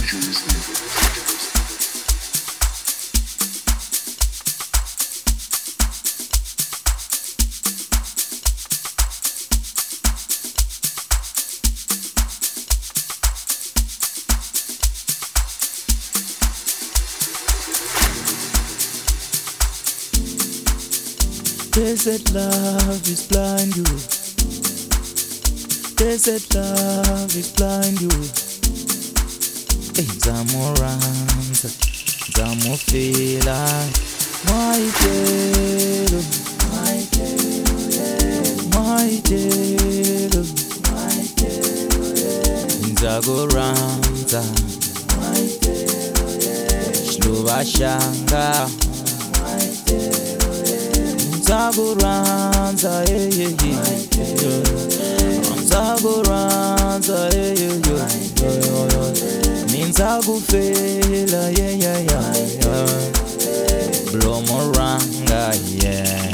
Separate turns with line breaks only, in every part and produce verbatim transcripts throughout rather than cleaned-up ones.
They said love is blind you. They said love is blind you. Zamoranta, zamofela, my dear, my dear, my dear, my dear, Zagoranta, my dear, Slovashanga, my dear, Zagoranta, yeah, yeah, yeah, Zagoranta, yeah, yeah, yeah. Nzakufela, yeah, yeah, yeah, yeah. Blomoranga, yeah.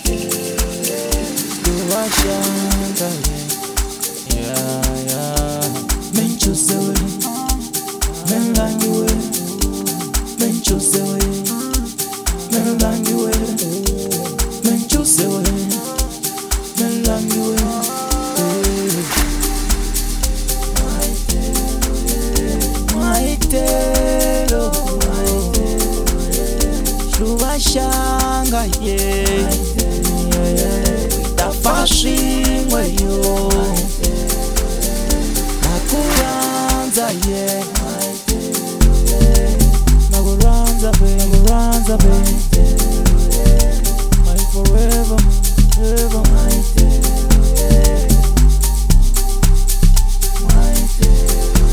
Duashanga, yeah, yeah. Menchusewe, menlangiwe, menchusewe, menlangiwe, menchusewe, menlangiwe. Telo, Shuvashanga, yeah, Tafashingwe yo, Nakuranza, yeah, Nakuranza, baby, Nakuranza, baby, my forever, forever, my dear, my dear.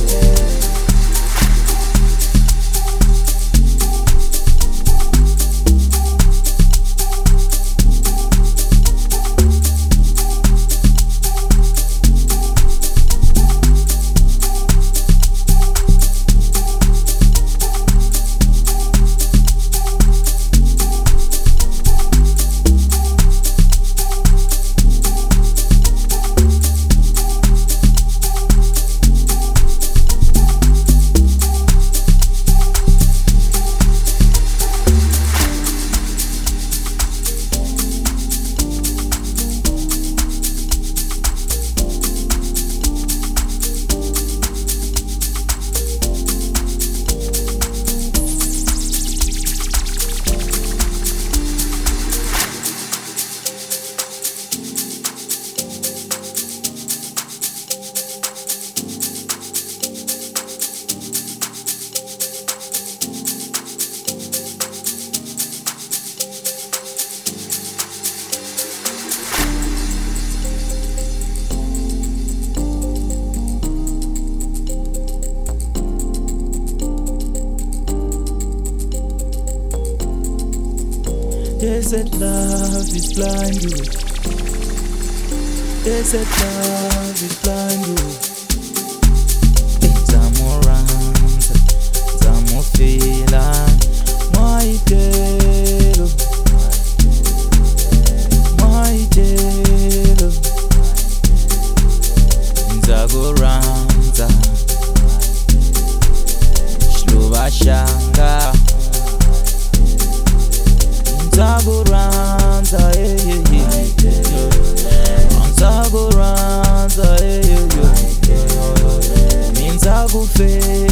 They said love is blind you. They said love is blind you. Zamoranta, zamofela, my dear, my dear, Zagoranta, Slovashanga. Zagoranta, yeah, yeah, yeah. Zagoranta, yeah, yeah, yeah. Means I go fail.